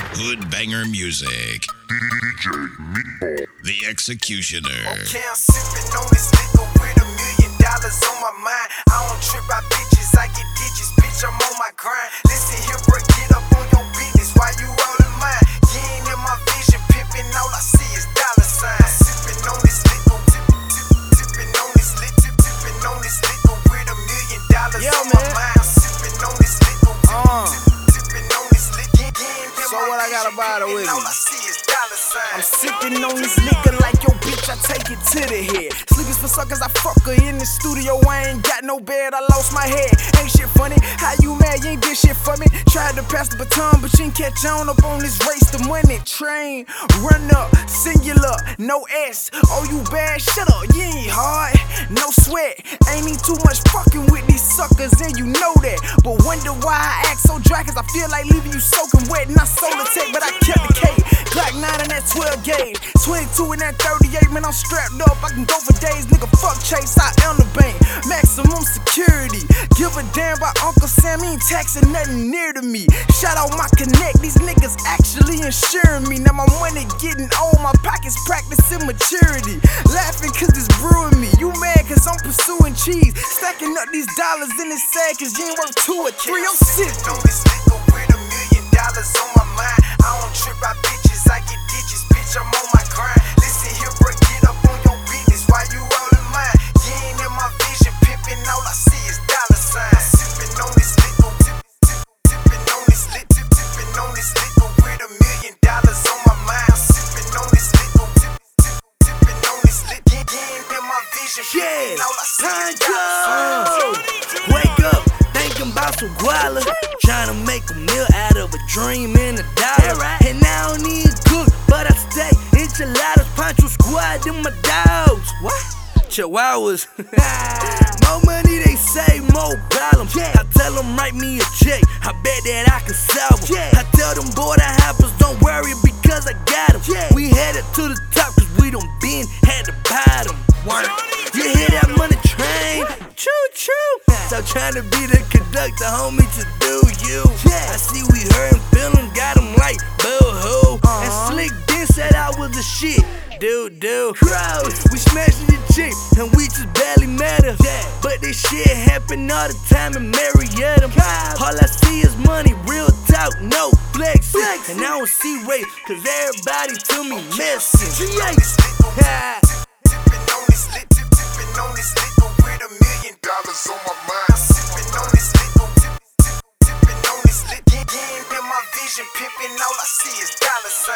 Hood banger music. DJ Meatball, The Executioner. Okay, I'm sipping on this liquor with $1 million on my mind. I don't trip out bitches, I get digits, bitch, I'm on my grind. Listen here, bro, get up on your business while you all in mine. You ain't in my vision, pimping, all I see is dollar signs. Sipping on this liquor, tipping on this liquor, tipping on this liquor with $1 million on my mind. I'm sipping on this liquor, tipping on this liquor. So what I gotta buy with me? All I see is dollar signs. I'm sipping on this liquor like yo bitch, I take it to the head. Sleepers for suckers, I fuck her in the studio. I ain't got no bed, I lost my head. Ain't shit funny, how you mad? You ain't did shit for me. Tried to pass the baton, but you ain't catch on up on this race. The money train, run up, singular, no S. Oh, you bad? Shut up, you ain't hard, no sweat. Ain't need too much fucking with these suckers, and you know that. But wonder why I act so dry, cause I feel like leaving you soaking wet. And I sold the tape, but I kept the cake. Glock 9 in that 12 gauge, 22 in that 38, man, I'm strapped up, I can go for days, nigga, fuck Chase, I am the bank, maximum security, give a damn about Uncle Sam, he ain't taxing nothing near to me, shout out my connect, these niggas actually insuring me, now my money getting old, my pockets practicing maturity, laughing cause it's brewing me, you mad cause I'm pursuing cheese, stacking up these dollars in this sack cause you ain't worth 2 or 3, I'm sipping on this liquor with $1 million on my mind, I don't trip out bitches, I get digits, bitch, I'm on my grind. Listen here, bro, get up on your business while you all in mine. You ain't in my vision, pimping, all I see is dollar signs. Sipping on this liquor, tipping on this liquor, tipping on this liquor with $1 million on my mind. Sipping on this liquor, tipping on this liquor. You ain't in my vision, pimping, all I see is dollar signs. Wake up, thinking about some guala. Tryna make a meal out of a dream in $1. And I don't need cook, but I stay enchiladas, Pancho Squad, and my dogs. What? Chihuahuas. More money, they say, more problems. I tell them, write me a check. I bet that I can solve them. I tell them, boy, the hoppers, don't worry because I got them. We headed to the top cause we done been at the bottom. You hear that money train? Choo choo. Stop trying to be the conductor, homie, to do you. I see we heard and feeling, got them like boo-hoo. And Slick then said I was the shit. Dude. We smashing the chick and we just barely met her. But this shit happen all the time in Marietta. All I see is money, real talk, no flex. And I don't see race, cause everybody to me messing. On this liquor with $1 million on my mind. Sipping on this liquor, tipping on this liquor. You ain't in my vision, pimping, all I see is dollar signs.